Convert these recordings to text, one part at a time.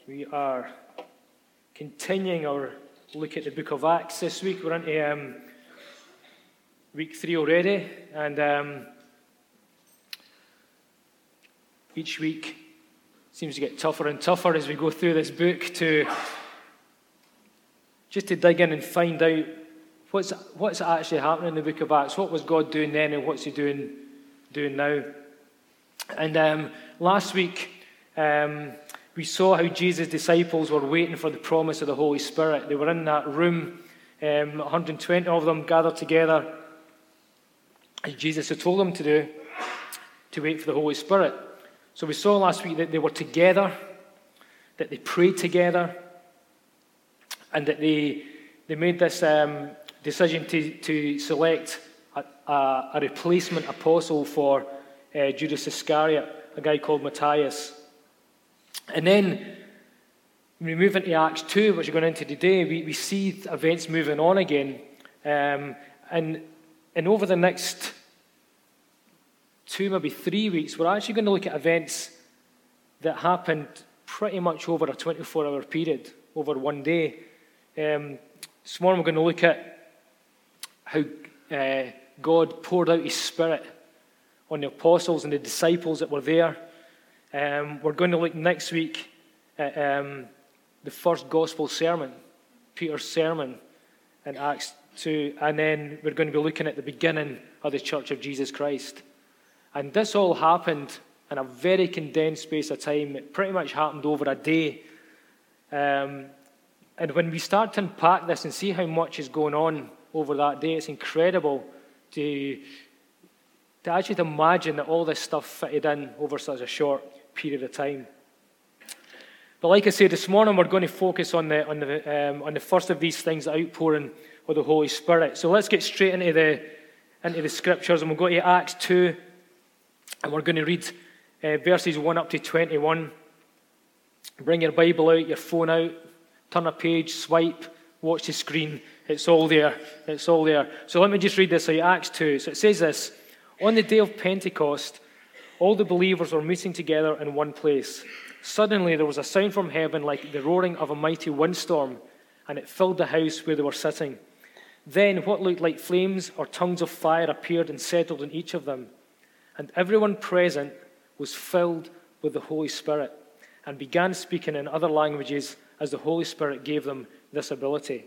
We are continuing our look at the book of Acts this week. We're into week 3 already, and each week seems to get tougher and tougher as we go through this book to dig in and find out what's actually happening in the book of Acts. What was God doing then, and what's He doing now? And last week, we saw how Jesus' disciples were waiting for the promise of the Holy Spirit. They were in that room, 120 of them gathered together, as Jesus had told them to do, to wait for the Holy Spirit. So we saw last week that they were together, that they prayed together, and that they made this decision to select a replacement apostle for Judas Iscariot, a guy called Matthias. And then, when we move into Acts 2, which we're going into today, we see events moving on again. And over the next 2, maybe 3 weeks, we're actually going to look at events that happened pretty much over a 24-hour period, over one day. This morning we're going to look at how God poured out His Spirit on the apostles and the disciples that were there. We're going to look next week at the first gospel sermon, Peter's sermon in Acts 2, and then we're going to be looking at the beginning of the Church of Jesus Christ. And this all happened in a very condensed space of time. It pretty much happened over a day. And when we start to unpack this and see how much is going on over that day, it's incredible to actually imagine that all this stuff fitted in over such a short period of time. But like I said, this morning we're going to focus on the first of these things, the outpouring of the Holy Spirit. So let's get straight into the scriptures, and we'll go to Acts 2, and we're going to read verses 1 up to 21. Bring your Bible out, your phone out, turn a page, swipe, watch the screen. It's all there. It's all there. So let me just read this out, Acts 2. So it says this: On the day of Pentecost, all the believers were meeting together in one place. Suddenly there was a sound from heaven like the roaring of a mighty windstorm, and it filled the house where they were sitting. Then what looked like flames or tongues of fire appeared and settled on each of them. And everyone present was filled with the Holy Spirit and began speaking in other languages as the Holy Spirit gave them this ability.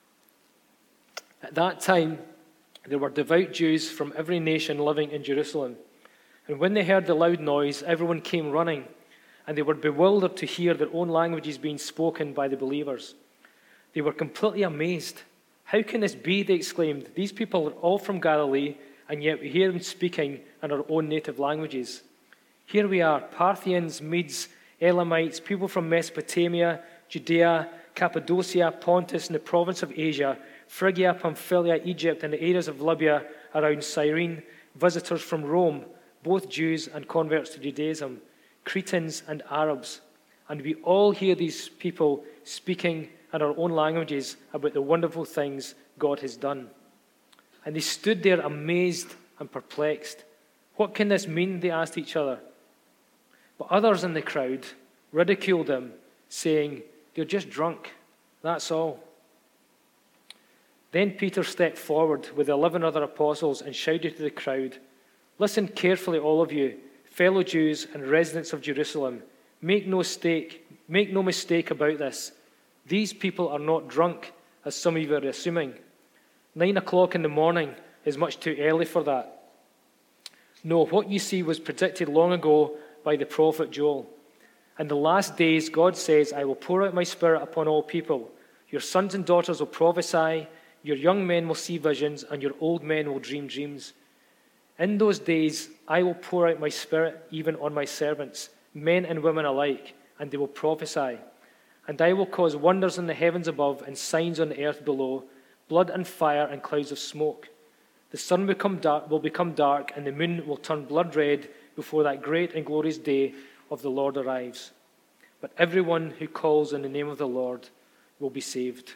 At that time, there were devout Jews from every nation living in Jerusalem. And when they heard the loud noise, everyone came running, and they were bewildered to hear their own languages being spoken by the believers. They were completely amazed. "How can this be?" they exclaimed. "These people are all from Galilee, and yet we hear them speaking in our own native languages. Here we are, Parthians, Medes, Elamites, people from Mesopotamia, Judea, Cappadocia, Pontus, and the province of Asia, Phrygia, Pamphylia, Egypt, and the areas of Libya around Cyrene, visitors from Rome, both Jews and converts to Judaism, Cretans and Arabs. And we all hear these people speaking in our own languages about the wonderful things God has done." And they stood there amazed and perplexed. "What can this mean?" they asked each other. But others in the crowd ridiculed them, saying, "They're just drunk, that's all." Then Peter stepped forward with the 11 other apostles and shouted to the crowd, "Listen carefully, all of you, fellow Jews and residents of Jerusalem. Make no mistake about this. These people are not drunk, as some of you are assuming. 9 o'clock in the morning is much too early for that. No, what you see was predicted long ago by the prophet Joel. In the last days, God says, I will pour out my Spirit upon all people. Your sons and daughters will prophesy, your young men will see visions, and your old men will dream dreams. In those days, I will pour out my Spirit even on my servants, men and women alike, and they will prophesy. And I will cause wonders in the heavens above and signs on the earth below, blood and fire and clouds of smoke. The sun will become dark, and the moon will turn blood red before that great and glorious day of the Lord arrives. But everyone who calls on the name of the Lord will be saved."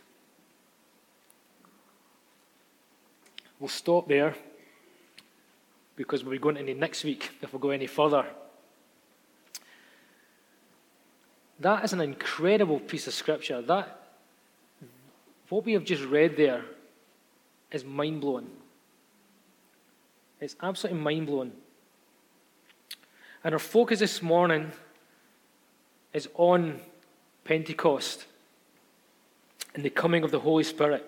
We'll stop there, because we'll be going into next week if we go any further. That is an incredible piece of scripture. What we have just read there is mind-blowing. It's absolutely mind-blowing. And our focus this morning is on Pentecost and the coming of the Holy Spirit.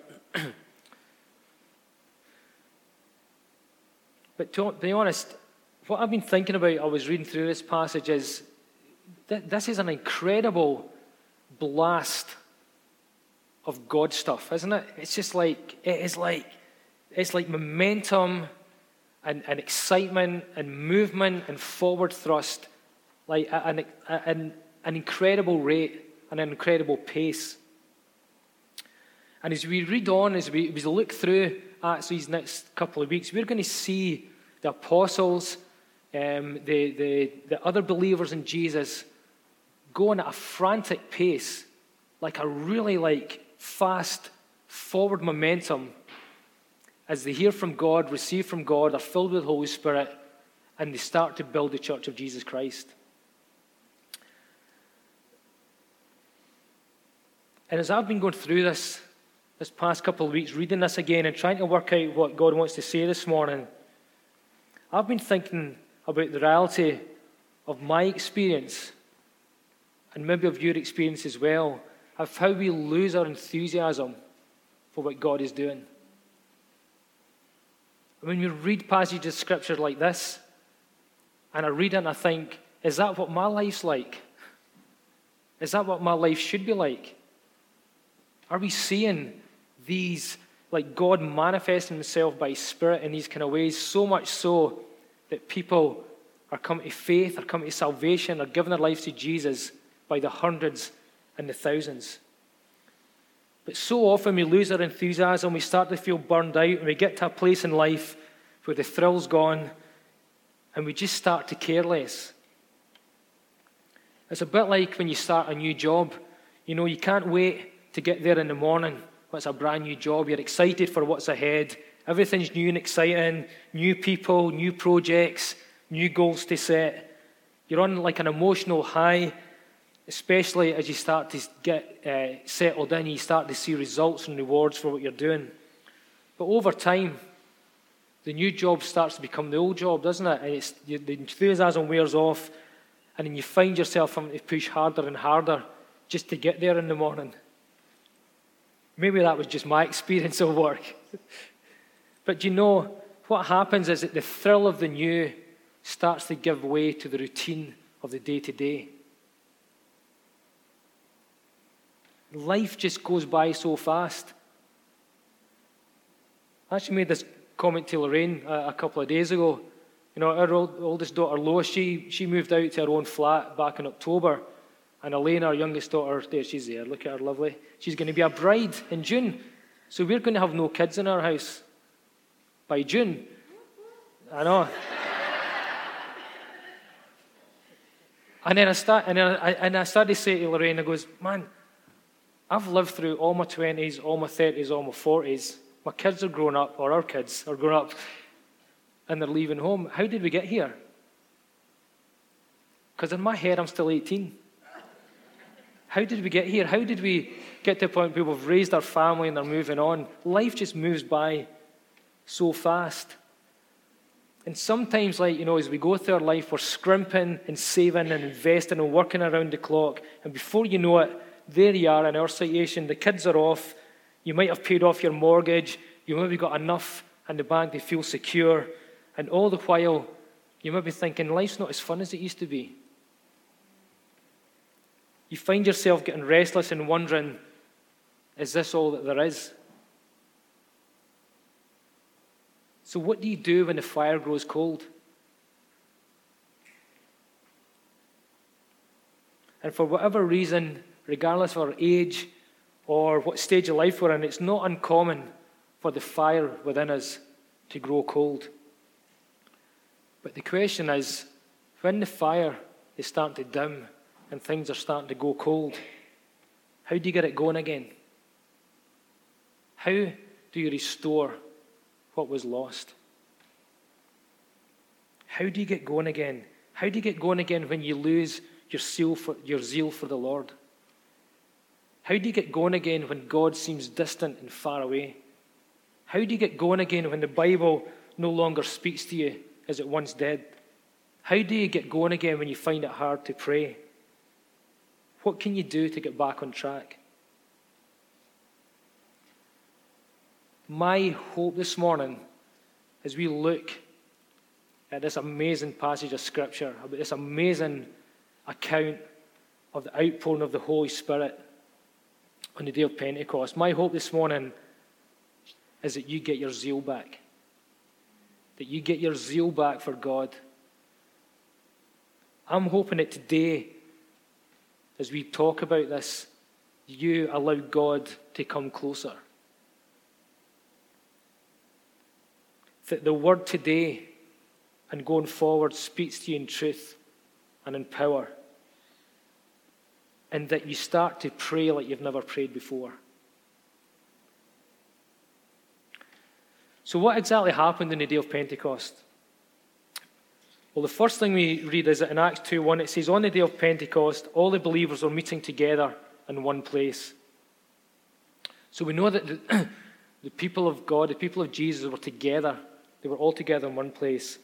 But to be honest, what I've been thinking about, I was reading through this passage, is that this is an incredible blast of God stuff, isn't it? It's just like, it's like momentum and excitement and movement and forward thrust, like an incredible rate and an incredible pace. And as we read on, as we look through Acts these next couple of weeks, we're going to see the apostles, the other believers in Jesus going at a frantic pace, like a really fast forward momentum as they hear from God, receive from God, are filled with the Holy Spirit, and they start to build the church of Jesus Christ. And as I've been going through this past couple of weeks, reading this again and trying to work out what God wants to say this morning, I've been thinking about the reality of my experience, and maybe of your experience as well, of how we lose our enthusiasm for what God is doing. When you read passages of scripture like this, and I read it and I think, is that what my life's like? Is that what my life should be like? Are we seeing these, like God manifesting himself by his Spirit in these kind of ways, so much so that people are coming to faith, are coming to salvation, are giving their lives to Jesus by the hundreds and the thousands? But so often we lose our enthusiasm, we start to feel burned out, and we get to a place in life where the thrill's gone, and we just start to care less. It's a bit like when you start a new job. You know, you can't wait to get there in the morning when it's a brand new job. You're excited for what's ahead. Everything's new and exciting. New people, new projects, new goals to set. You're on like an emotional high, especially as you start to get settled in. You start to see results and rewards for what you're doing. But over time, the new job starts to become the old job, doesn't it? And the enthusiasm wears off, and then you find yourself having to push harder and harder just to get there in the morning. Maybe that was just my experience of work. But you know, what happens is that the thrill of the new starts to give way to the routine of the day-to-day. Life just goes by so fast. I actually made this comment to Lorraine a couple of days ago. You know, our oldest daughter, Lois, she moved out to her own flat back in October. And Elaine, our youngest daughter, there she's there, look at her, lovely. She's going to be a bride in June. So we're going to have no kids in our house by June. I know. And then I started to say to Lorraine, I goes, man, I've lived through all my 20s, all my 30s, all my 40s. My kids are grown up, or our kids are grown up, and they're leaving home. How did we get here? Because in my head, I'm still 18. How did we get here? How did we get to the point where we've raised our family and they're moving on? Life just moves by so fast. And sometimes, as we go through our life, we're scrimping and saving and investing and working around the clock. And before you know it, there you are in our situation. The kids are off. You might have paid off your mortgage. You maybe got enough in the bank to feel secure. And all the while, you might be thinking, life's not as fun as it used to be. You find yourself getting restless and wondering, is this all that there is? So what do you do when the fire grows cold? And for whatever reason, regardless of our age or what stage of life we're in, it's not uncommon for the fire within us to grow cold. But the question is, when the fire is starting to dim and things are starting to go cold, how do you get it going again? How do you restore what was lost? How do you get going again? How do you get going again when you lose your zeal for the Lord? How do you get going again when God seems distant and far away? How do you get going again when the Bible no longer speaks to you as it once did? How do you get going again when you find it hard to pray? What can you do to get back on track? My hope this morning, as we look at this amazing passage of Scripture, about this amazing account of the outpouring of the Holy Spirit on the day of Pentecost, my hope this morning is that you get your zeal back. That you get your zeal back for God. I'm hoping that today, as we talk about this, you allow God to come closer. That the word today and going forward speaks to you in truth and in power. And that you start to pray like you've never prayed before. So what exactly happened on the day of Pentecost? Well, the first thing we read is that in Acts 2:1, it says, on the day of Pentecost, all the believers were meeting together in one place. So we know that the people of God, the people of Jesus were together. They were all together in one place.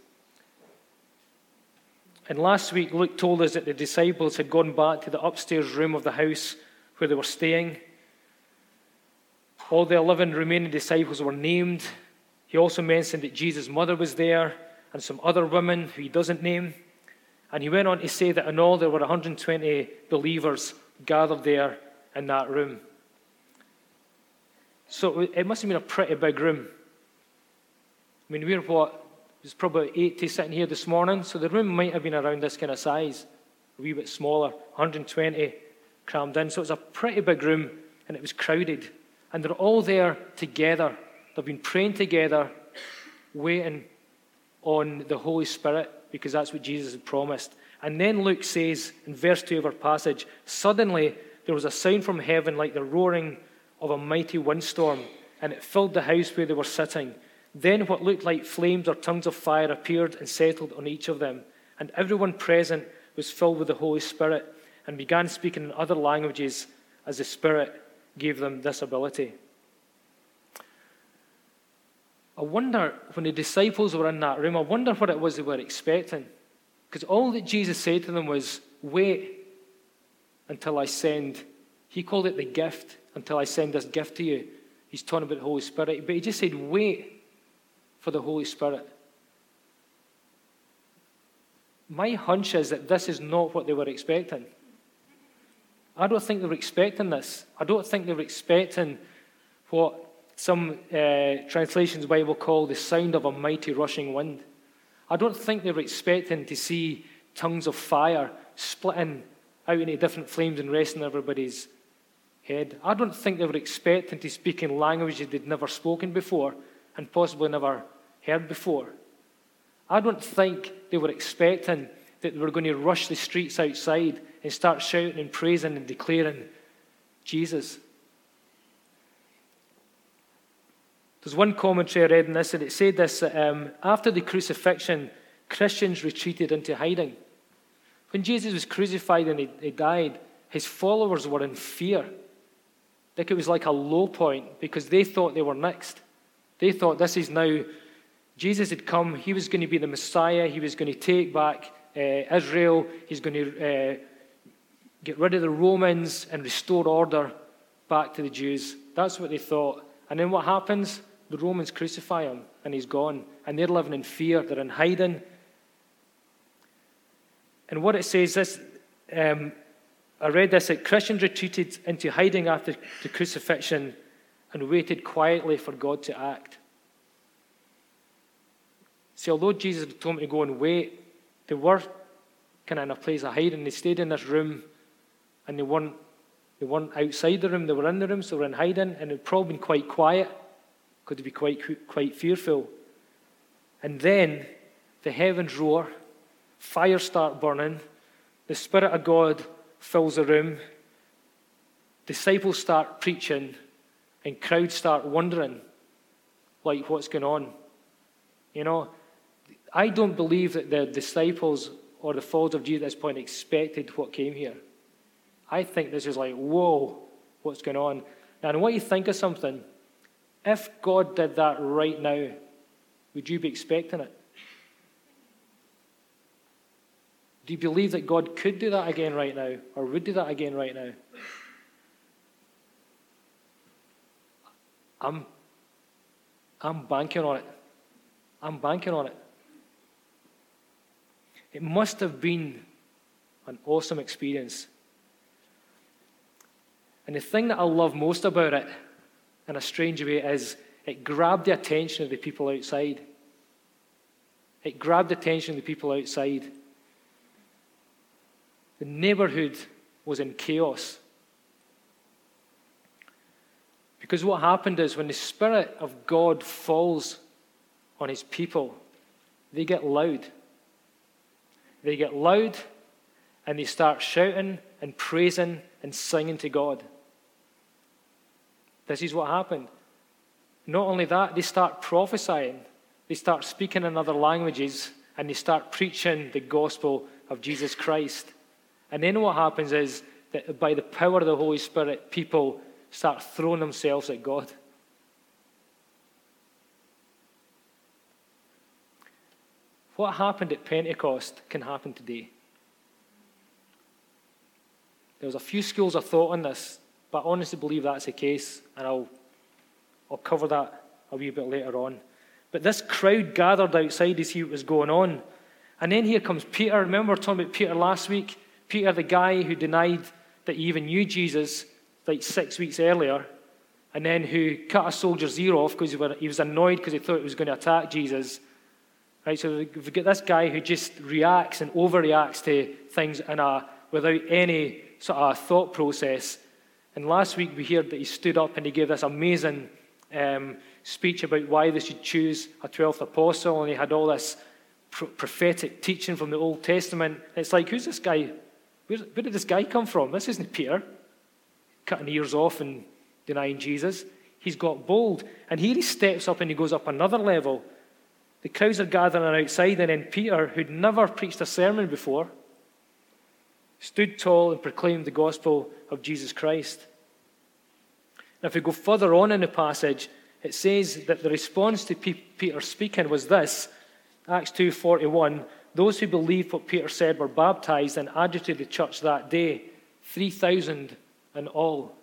And last week, Luke told us that the disciples had gone back to the upstairs room of the house where they were staying. All the 11 remaining disciples were named. He also mentioned that Jesus' mother was there and some other women who he doesn't name. And he went on to say that in all there were 120 believers gathered there in that room. So it must have been a pretty big room. I mean, there's probably 80 sitting here this morning, so the room might have been around this kind of size, a wee bit smaller, 120 crammed in. So it was a pretty big room, and it was crowded. And they're all there together. They've been praying together, waiting on the Holy Spirit, because that's what Jesus had promised. And then Luke says, in verse 2 of our passage, suddenly there was a sound from heaven like the roaring of a mighty windstorm, and it filled the house where they were sitting. Then what looked like flames or tongues of fire appeared and settled on each of them. And everyone present was filled with the Holy Spirit and began speaking in other languages as the Spirit gave them this ability. I wonder, when the disciples were in that room, I wonder what it was they were expecting. Because all that Jesus said to them was, wait until I send. He called it the gift, until I send this gift to you. He's talking about the Holy Spirit. But he just said, wait for the Holy Spirit. My hunch is that this is not what they were expecting. I don't think they were expecting this. I don't think they were expecting what some translations of the Bible call the sound of a mighty rushing wind. I don't think they were expecting to see tongues of fire splitting out into different flames and resting on everybody's head. I don't think they were expecting to speak in languages they'd never spoken before and possibly never heard before. I don't think they were expecting that they were going to rush the streets outside and start shouting and praising and declaring Jesus. There's one commentary I read in this, and it said this, that after the crucifixion, Christians retreated into hiding. When Jesus was crucified and he died, his followers were in fear. Like it was like a low point, because they thought they were next. They thought this is now, Jesus had come, he was going to be the Messiah, he was going to take back Israel, he's going to get rid of the Romans and restore order back to the Jews. That's what they thought. And then what happens? The Romans crucify him, and he's gone. And they're living in fear. They're in hiding. And what it says, this, I read this, that Christians retreated into hiding after the crucifixion and waited quietly for God to act. See, although Jesus had told them to go and wait, they were kind of in a place of hiding. They stayed in this room, and they weren't outside the room. They were in the room, so they were in hiding, and it had probably been quite quiet. Could be quite fearful. And then the heavens roar, fire start burning, the Spirit of God fills the room, disciples start preaching, and crowds start wondering, like, what's going on? You know, I don't believe that the disciples or the followers of Jesus at this point expected what came here. I think this is like, whoa, what's going on? Now, I want you to think of something. If God did that right now, would you be expecting it? Do you believe that God could do that again right now, or would do that again right now? I'm banking on it. I'm banking on it. It must have been an awesome experience. And the thing that I love most about it, in a strange way, is it grabbed the attention of the people outside. It grabbed the attention of the people outside. The neighborhood was in chaos. Because what happened is when the Spirit of God falls on his people, they get loud. They get loud and they start shouting and praising and singing to God. This is what happened. Not only that, they start prophesying. They start speaking in other languages and they start preaching the gospel of Jesus Christ. And then what happens is that by the power of the Holy Spirit, people start throwing themselves at God. What happened at Pentecost can happen today. There's a few schools of thought on this, but I honestly believe that's the case, and I'll cover that a wee bit later on. But this crowd gathered outside to see what was going on. And then here comes Peter. Remember we were talking about Peter last week? Peter, the guy who denied that he even knew Jesus like 6 weeks earlier, and then who cut a soldier's ear off because he was annoyed because he thought he was going to attack Jesus. Right, so we've got this guy who just reacts and overreacts to things without any sort of thought process. And last week we heard that he stood up and he gave this amazing speech about why they should choose a 12th apostle, and he had all this prophetic teaching from the Old Testament. It's like, who's this guy? Where did this guy come from? This isn't Peter, cutting ears off and denying Jesus. He's got bold. And here he steps up and he goes up another level. The crowds are gathering outside, and then Peter, who'd never preached a sermon before, stood tall and proclaimed the gospel of Jesus Christ. Now, if we go further on in the passage, it says that the response to Peter speaking was this, Acts 2:41, those who believed what Peter said were baptized and added to the church that day, 3,000 in all.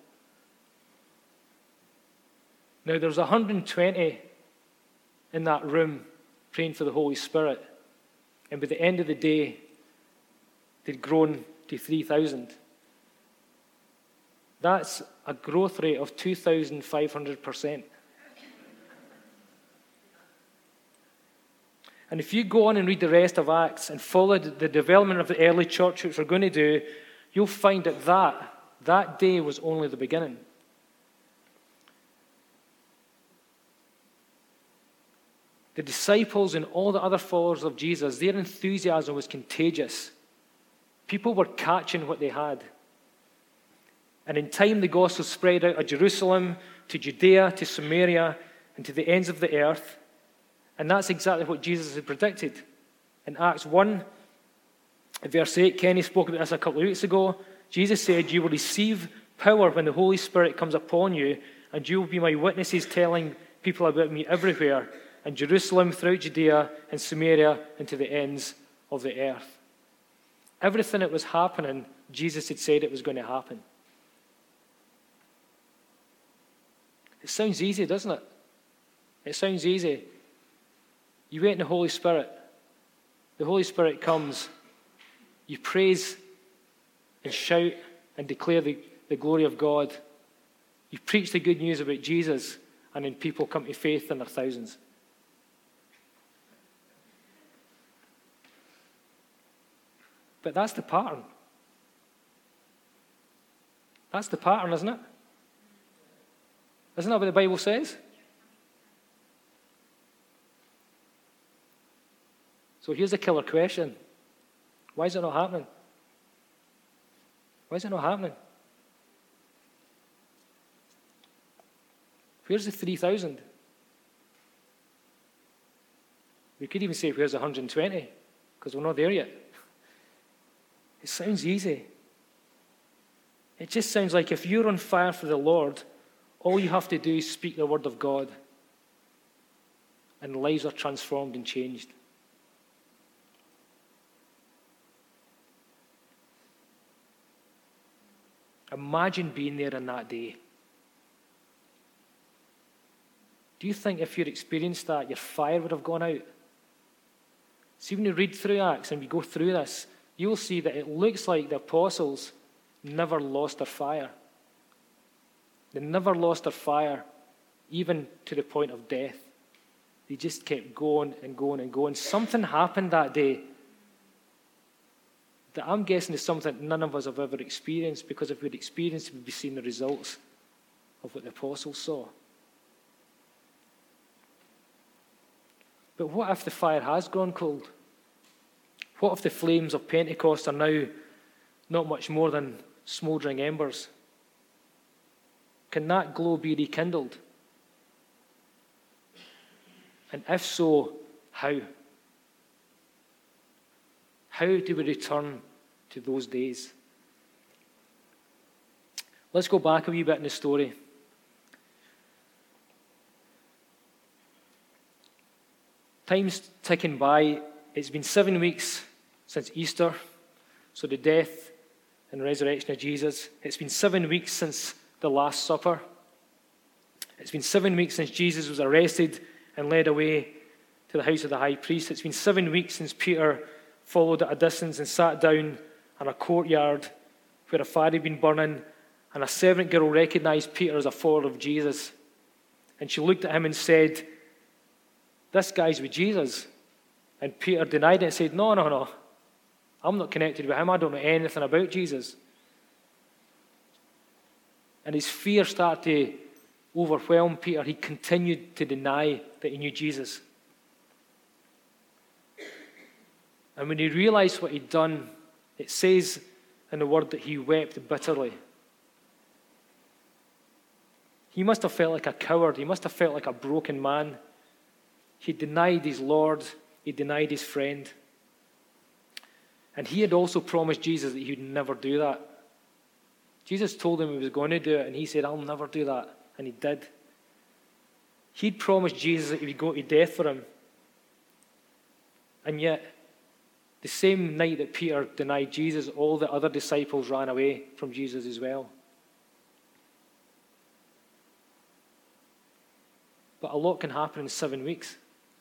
Now, there's 120 in that room praying for the Holy Spirit. And by the end of the day, they'd grown to 3,000. That's a growth rate of 2,500%. And if you go on and read the rest of Acts and follow the development of the early church, which we're going to do, you'll find that day was only the beginning. The disciples and all the other followers of Jesus, their enthusiasm was contagious. People were catching what they had. And in time, the gospel spread out of Jerusalem to Judea, to Samaria, and to the ends of the earth. And that's exactly what Jesus had predicted. In Acts 1, verse 8, Kenny spoke about this a couple of weeks ago. Jesus said, you will receive power when the Holy Spirit comes upon you, and you will be my witnesses telling people about me everywhere, in Jerusalem, throughout Judea, and Samaria, and to the ends of the earth. Everything that was happening, Jesus had said it was going to happen. It sounds easy, doesn't it? It sounds easy. You wait in the Holy Spirit. The Holy Spirit comes. You praise and shout and declare the glory of God. You preach the good news about Jesus, and then people come to faith in their thousands. But that's the pattern. That's the pattern, isn't it? Isn't that what the Bible says? So here's a killer question. Why is it not happening? Why is it not happening? Where's the 3,000? We could even say where's the 120, because we're not there yet. It sounds easy. It just sounds like if you're on fire for the Lord, all you have to do is speak the word of God, and lives are transformed and changed. Imagine being there on that day. Do you think if you'd experienced that, your fire would have gone out? See, when you read through Acts and we go through this, you'll see that it looks like the apostles never lost their fire. They never lost their fire, even to the point of death. They just kept going and going and going. Something happened that day that I'm guessing is something none of us have ever experienced, because if we'd experienced it, we'd be seeing the results of what the apostles saw. But what if the fire has gone cold? What if the flames of Pentecost are now not much more than smouldering embers? Can that glow be rekindled? And if so, how? How do we return to those days? Let's go back a wee bit in the story. Time's ticking by. It's been 7 weeks since Easter, so the death and resurrection of Jesus. It's been 7 weeks since the Last Supper. It's been 7 weeks since Jesus was arrested and led away to the house of the high priest. It's been 7 weeks since Peter followed at a distance and sat down in a courtyard where a fire had been burning, and a servant girl recognized Peter as a follower of Jesus. And she looked at him and said, "This guy's with Jesus." And Peter denied it and said, No. I'm not connected with him. I don't know anything about Jesus. And his fear started to overwhelm Peter. He continued to deny that he knew Jesus. And when he realized what he'd done, it says in the word that he wept bitterly. He must have felt like a coward. He must have felt like a broken man. He denied his Lord. He denied his friend. And he had also promised Jesus that he would never do that. Jesus told him he was going to do it, and he said, "I'll never do that." And he did. He'd promised Jesus that he would go to death for him. And yet, the same night that Peter denied Jesus, all the other disciples ran away from Jesus as well. But a lot can happen in 7 weeks.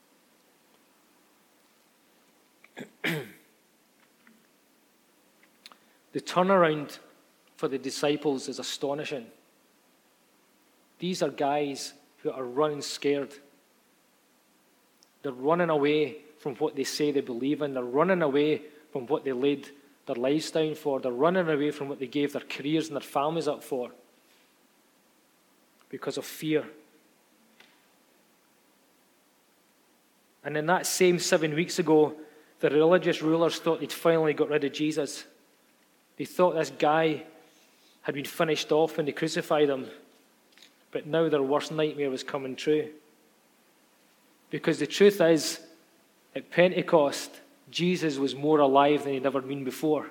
The turnaround for the disciples is astonishing. These are guys who are running scared. They're running away from what they say they believe in. They're running away from what they laid their lives down for. They're running away from what they gave their careers and their families up for because of fear. And in that same 7 weeks ago, the religious rulers thought they'd finally got rid of Jesus. They thought this guy had been finished off when they crucified him. But now their worst nightmare was coming true. Because the truth is, at Pentecost, Jesus was more alive than he'd ever been before.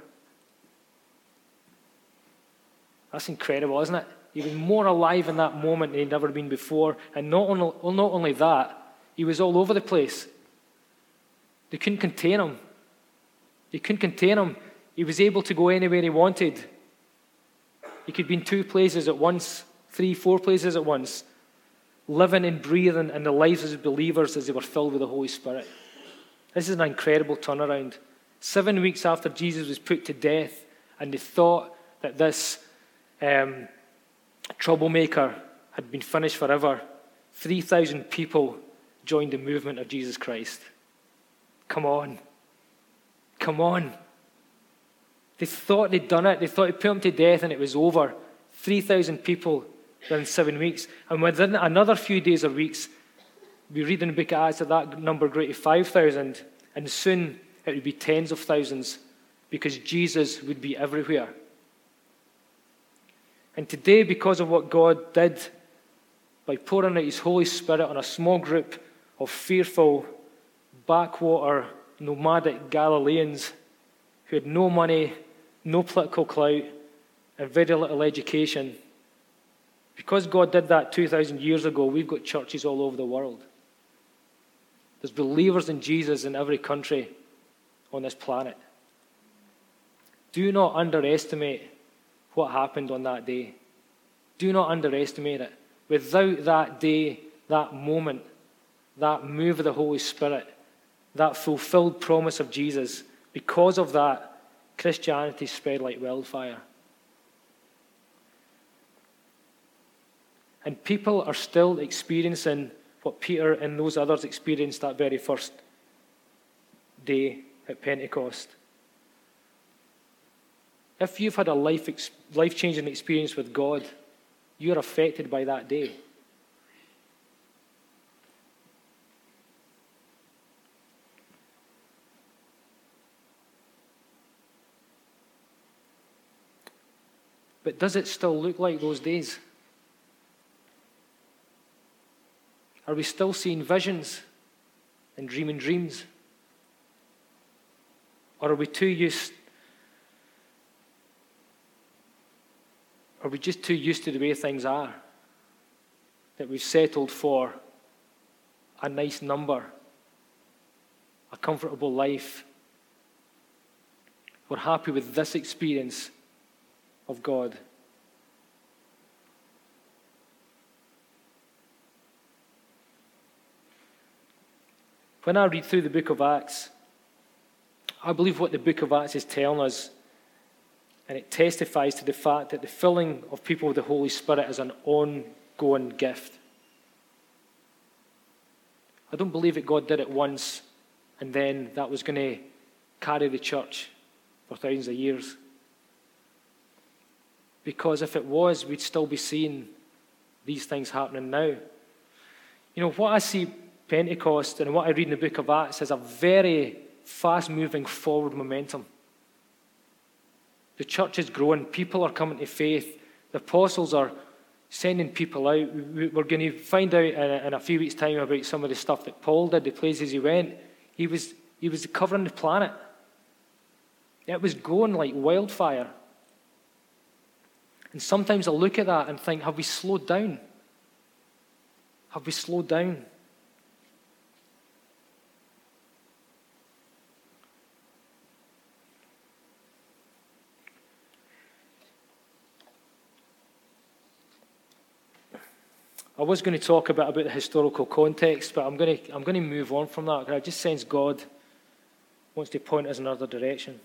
That's incredible, isn't it? He was more alive in that moment than he'd ever been before. And not only that, he was all over the place. They couldn't contain him. They couldn't contain him. He was able to go anywhere he wanted. He could be in 2 places at once, 3, 4 places at once, living and breathing in the lives of his believers as they were filled with the Holy Spirit. This is an incredible turnaround. 7 weeks after Jesus was put to death, and they thought that this troublemaker had been finished forever, 3,000 people joined the movement of Jesus Christ. Come on. Come on. They thought they'd done it. They thought they'd put him to death and it was over. 3,000 people within 7 weeks. And within another few days or weeks, we read in the book of Acts that that number grew to 5,000. And soon it would be tens of thousands because Jesus would be everywhere. And today, because of what God did by pouring out his Holy Spirit on a small group of fearful, backwater, nomadic Galileans who had no money, no political clout, and very little education. Because God did that 2,000 years ago, we've got churches all over the world. There's believers in Jesus in every country on this planet. Do not underestimate what happened on that day. Do not underestimate it. Without that day, that moment, that move of the Holy Spirit, that fulfilled promise of Jesus, because of that, Christianity spread like wildfire. And people are still experiencing what Peter and those others experienced that very first day at Pentecost. If you've had a life-changing experience with God, you're affected by that day. But does it still look like those days? Are we still seeing visions and dreaming dreams? Or are we just too used to the way things are? That we've settled for a nice number, a comfortable life. We're happy with this experience of God. When I read through the book of Acts, I believe what the book of Acts is telling us, and it testifies to the fact that the filling of people with the Holy Spirit is an ongoing gift. I don't believe that God did it once and then that was going to carry the church for thousands of years. Because if it was, we'd still be seeing these things happening now. You know, what I see Pentecost and what I read in the book of Acts is a very fast-moving forward momentum. The church is growing. People are coming to faith. The apostles are sending people out. We're going to find out in a few weeks' time about some of the stuff that Paul did, the places he went. He was covering the planet. It was going like wildfire. And sometimes I look at that and think, have we slowed down? Have we slowed down? I was going to talk a bit about the historical context, but I'm going to move on from that because I just sense God wants to point us in another direction.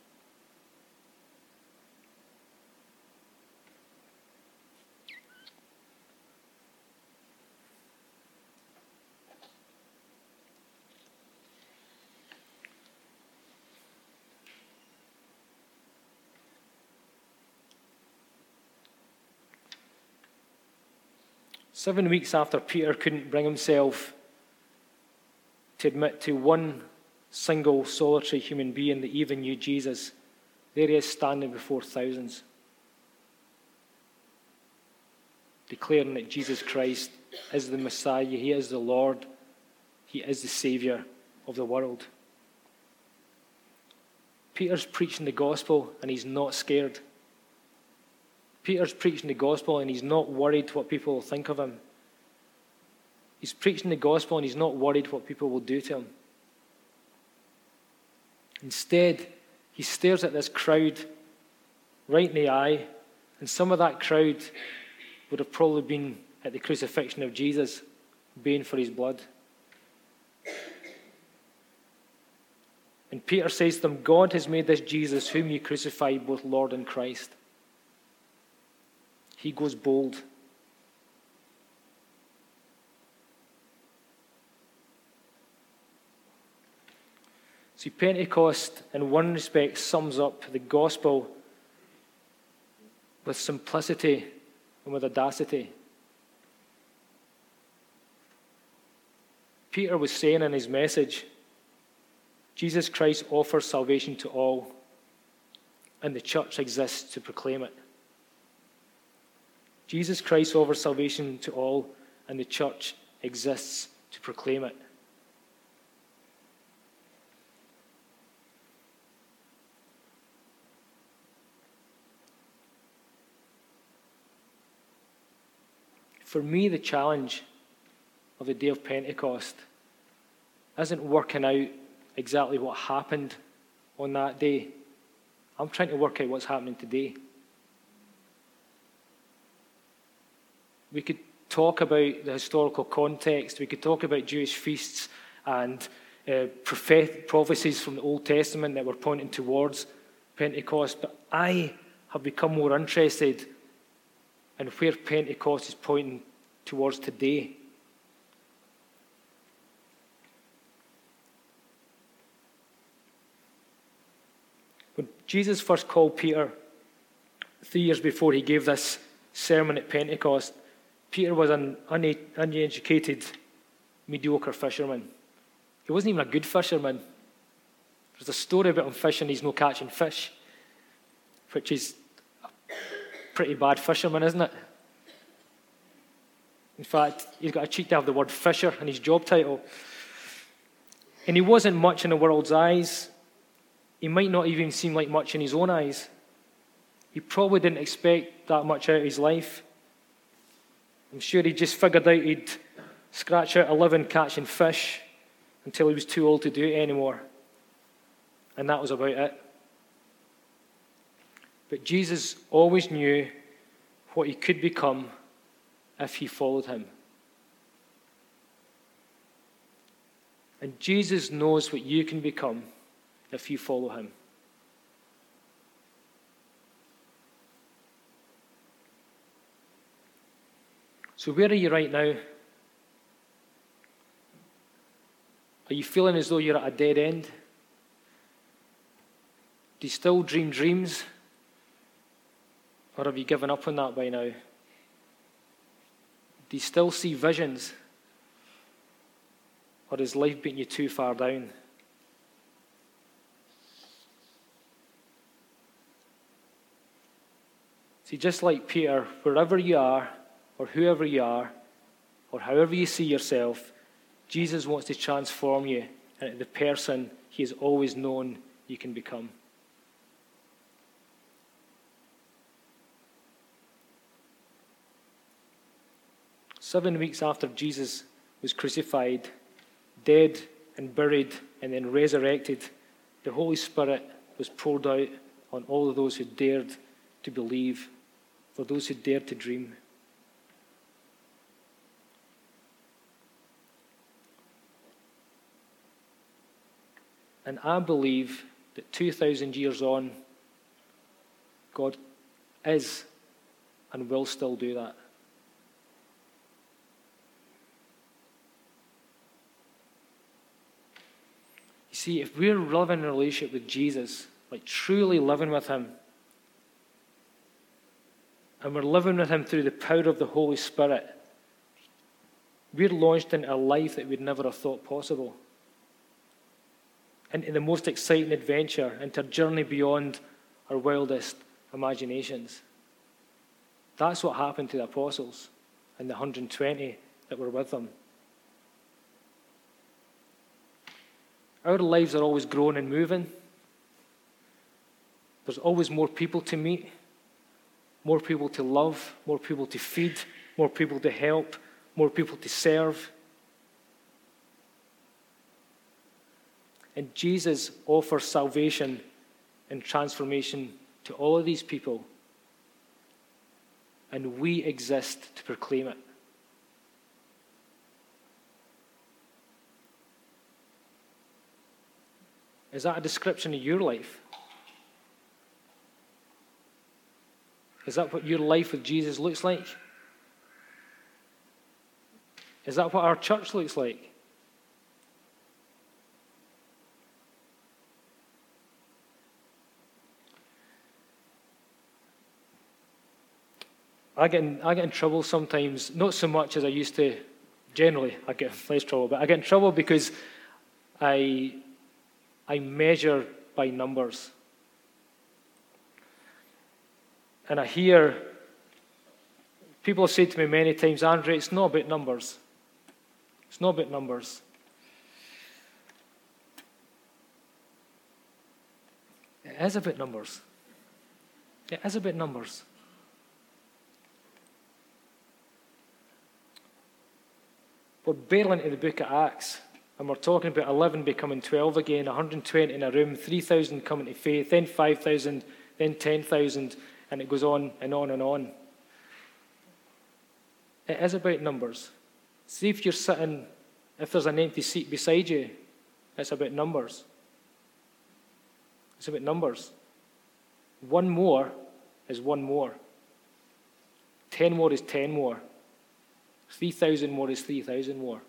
Seven weeks after Peter couldn't bring himself to admit to one single solitary human being that even knew Jesus, there he is standing before thousands, declaring that Jesus Christ is the Messiah, he is the Lord, he is the Savior of the world. Peter's preaching the gospel and he's not scared. Peter's preaching the gospel and he's not worried what people will think of him. He's preaching the gospel and he's not worried what people will do to him. Instead, he stares at this crowd right in the eye, and some of that crowd would have probably been at the crucifixion of Jesus, baying for his blood. And Peter says to them, God has made this Jesus, whom you crucified, both Lord and Christ. He goes bold. See, Pentecost, in one respect, sums up the gospel with simplicity and with audacity. Peter was saying in his message, Jesus Christ offers salvation to all, and the church exists to proclaim it. Jesus Christ offers salvation to all, and the church exists to proclaim it. For me, the challenge of the day of Pentecost isn't working out exactly what happened on that day. I'm trying to work out what's happening today. We could talk about the historical context. We could talk about Jewish feasts and prophecies from the Old Testament that were pointing towards Pentecost. But I have become more interested in where Pentecost is pointing towards today. When Jesus first called Peter 3 years before he gave this sermon at Pentecost, Peter was an uneducated, mediocre fisherman. He wasn't even a good fisherman. There's a story about him fishing, he's no catching fish, which is a pretty bad fisherman, isn't it? In fact, he's got a cheek to have the word fisher in his job title. And he wasn't much in the world's eyes. He might not even seem like much in his own eyes. He probably didn't expect that much out of his life. I'm sure he just figured out he'd scratch out a living catching fish until he was too old to do it anymore. And that was about it. But Jesus always knew what he could become if he followed him. And Jesus knows what you can become if you follow him. So where are you right now? Are you feeling as though you're at a dead end? Do you still dream dreams? Or have you given up on that by now? Do you still see visions? Or has life beaten you too far down? See, just like Peter, wherever you are, or whoever you are, or however you see yourself, Jesus wants to transform you into the person he has always known you can become. "7 weeks after Jesus was crucified, dead and buried, and then resurrected, the Holy Spirit was poured out on all of those who dared to believe, for those who dared to dream. And I believe that 2,000 years on, God is and will still do that. You see, if we're living in a relationship with Jesus, like truly living with him, and we're living with him through the power of the Holy Spirit, we're launched into a life that we'd never have thought possible. Into the most exciting adventure, into a journey beyond our wildest imaginations. That's what happened to the apostles and the 120 that were with them. Our lives are always growing and moving. There's always more people to meet, more people to love, more people to feed, more people to help, more people to serve. And Jesus offers salvation and transformation to all of these people. And we exist to proclaim it. Is that a description of your life? Is that what your life with Jesus looks like? Is that what our church looks like? I get in trouble sometimes, not so much as I used to. Generally, I get less trouble, but I get in trouble because I measure by numbers. And I hear people have said to me many times, "Andrew, it's not about numbers. It's not about numbers." It is about numbers. It is about numbers. We're barely into the book of Acts, and we're talking about 11 becoming 12 again, 120 in a room, 3,000 coming to faith, then 5,000, then 10,000, and it goes on and on and on. It is about numbers. See if there's an empty seat beside you, it's about numbers. It's about numbers. One more is one more. 10 more is 10 more. 3,000 more is 3,000 more.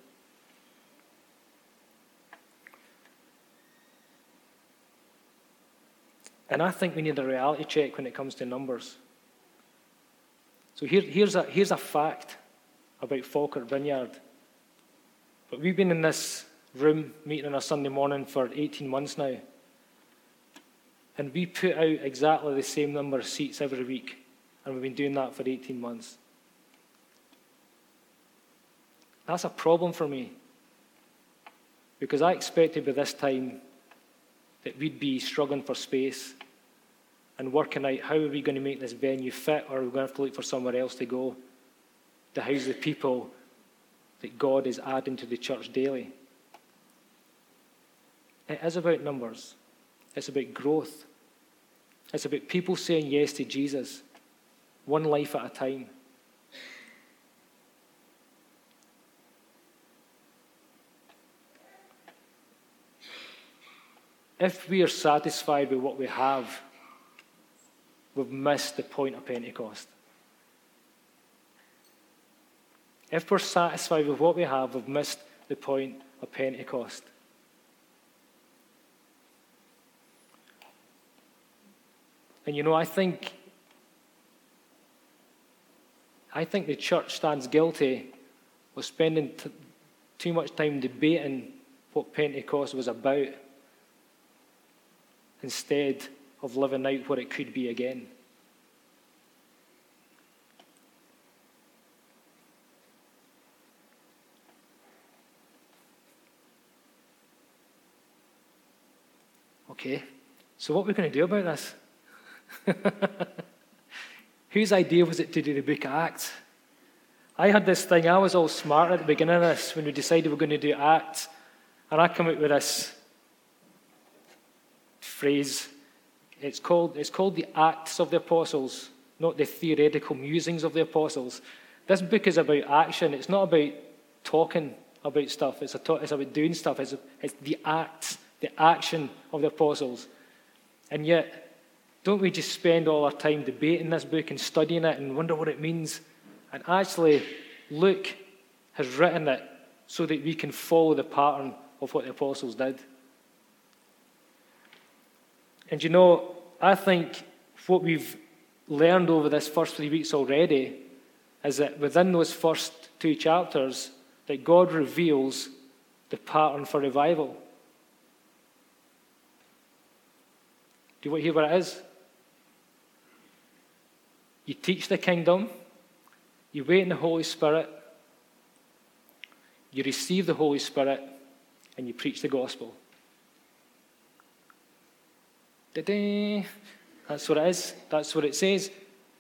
And I think we need a reality check when it comes to numbers. So here's a fact about Falkirk Vineyard. But we've been in this room meeting on a Sunday morning for 18 months now. And we put out exactly the same number of seats every week. And we've been doing that for 18 months. That's a problem for me. Because I expected by this time that we'd be struggling for space and working out how are we going to make this venue fit, or are we going to have to look for somewhere else to go to house the people that God is adding to the church daily. It is about numbers. It's about growth. It's about people saying yes to Jesus, one life at a time. If we are satisfied with what we have, we've missed the point of Pentecost. If we're satisfied with what we have, we've missed the point of Pentecost. And I think the church stands guilty of spending too much time debating what Pentecost was about instead of living out what it could be again. Okay, so what are we going to do about this? Whose idea was it to do the book of Acts? I had this thing, I was all smart at the beginning of this when we decided we're going to do Acts, and I come up with this phrase. It's called the Acts of the Apostles, not the theoretical musings of the apostles. This book is about action. It's not about talking about stuff. It's about doing stuff. It's the acts, the action of the apostles. And yet, don't we just spend all our time debating this book and studying it and wonder what it means? And actually, Luke has written it so that we can follow the pattern of what the apostles did. And I think what we've learned over this first 3 weeks already is that within those first 2 chapters, that God reveals the pattern for revival. Do you want to hear what it is? You teach the kingdom, you wait in the Holy Spirit, you receive the Holy Spirit, and you preach the gospel. Da-da. That's what it is. That's what it says.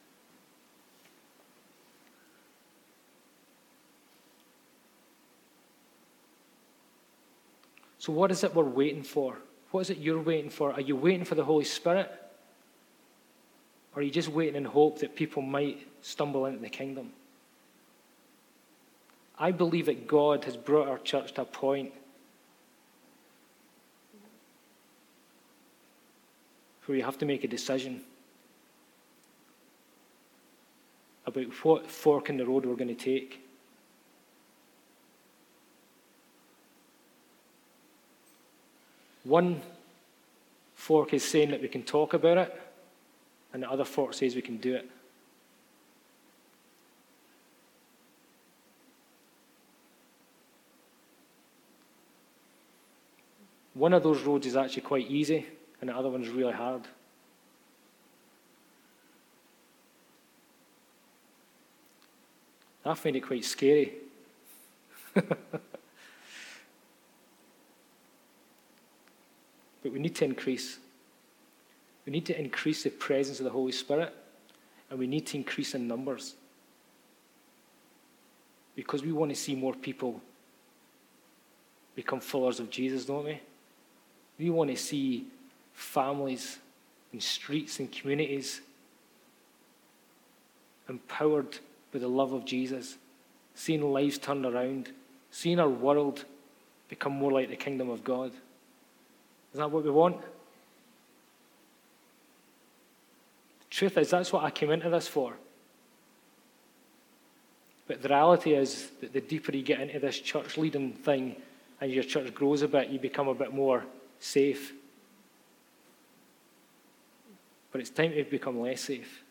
So what is it we're waiting for? What is it you're waiting for? Are you waiting for the Holy Spirit? Or are you just waiting in hope that people might stumble into the kingdom? I believe that God has brought our church to a point where you have to make a decision about what fork in the road we're going to take. One fork is saying that we can talk about it, and the other fork says we can do it. One of those roads is actually quite easy, and the other one's really hard. I find it quite scary. But we need to increase. We need to increase the presence of the Holy Spirit, and we need to increase in numbers. Because we want to see more people become followers of Jesus, don't we? We want to see families and streets and communities empowered with the love of Jesus, seeing lives turned around, seeing our world become more like the kingdom of God. Isn't that what we want? The truth is, that's what I came into this for. But the reality is that the deeper you get into this church leading thing and your church grows a bit, you become a bit more safe. But it's time to become less safe.